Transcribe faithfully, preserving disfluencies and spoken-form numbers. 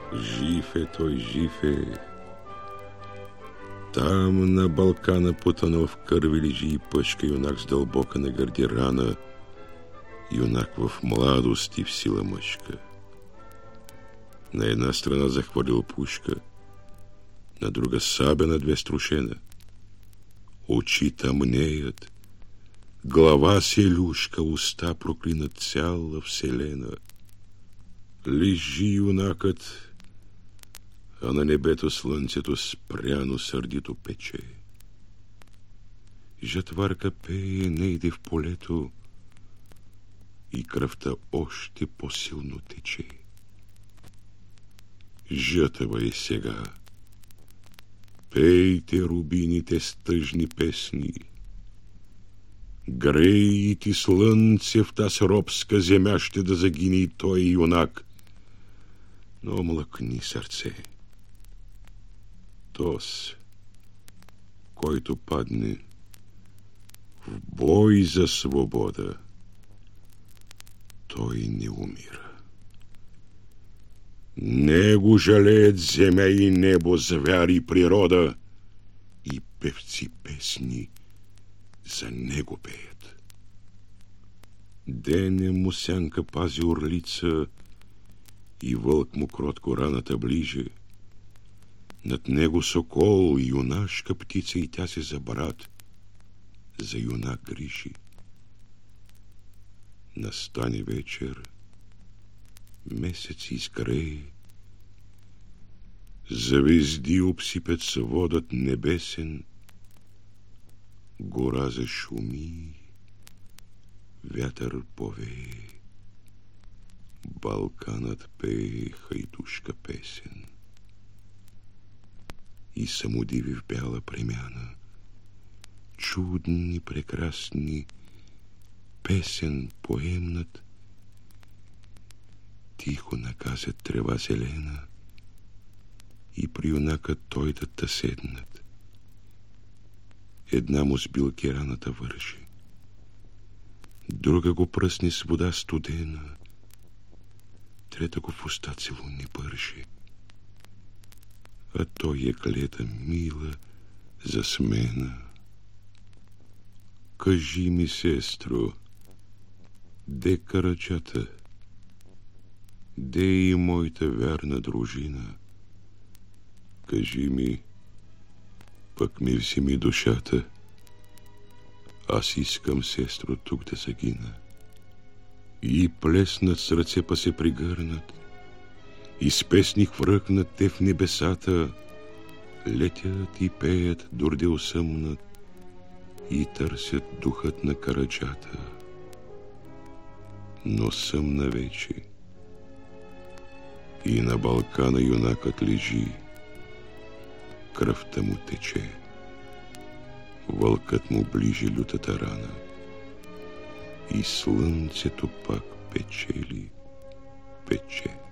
Жифе той, жифе. Там на Балкана потънал в кърви лежи и пъшка юнак с дълбока на гърди рана, юнак в младост и в сила мъжка. На една страна захвърлил пушка, на друга сабя на две струшена. Очи тъмнеят, глава си люшка, уста проклинат цяла вселена. Лежи юнакът, а на небето слънцето спряно сърдито пече. Жатварка пее, не иде в полето и кръвта още по-силно тече. Жътва е сега. Пейте, рубините, с тъжни песни. Грей ти слънце в таз робска земя, ще да загине и той юнак. Но млъкни, сърце. Тос, който падне в бой за свобода, той не умира. Него жалеят земя и небо, звяр и природа, и певци песни за него пеят. Дене му сянка пази орлица и вълк му кротко раната ближе. Над него сокол, юнашка птица, и тя се за брат, за юнак грижи. Настане вечер, месец изгрее, звезди обсипят сводът небесен, гора зашуми, вятър повее, Балканът пее хайдушка песен. И самодиви в бяла премяна, чудни, прекрасни, песен поемнат, тихо наказат трева зелена и при юнака той да та седнат. Една му с билки раната върши, друга го пръсни с вода студена, трета го в уста целуни бърши. А той е гледа мила за смена. Кажи ми, сестро, де карачата, де и моята вярна дружина? Кажи ми, пък ми вземи душата, аз искам, сестро, тук да загина. И плеснат с ръце, па се пригърнат, и с песни хвръкнат те в небесата, летят и пеят, дорде усъмнат, и търсят духът на караджата. Но съмна вече, и на Балкана юнакът лежи, кръвта му тече, вълкът му ближи лютата рана, и слънцето пак печели, пече.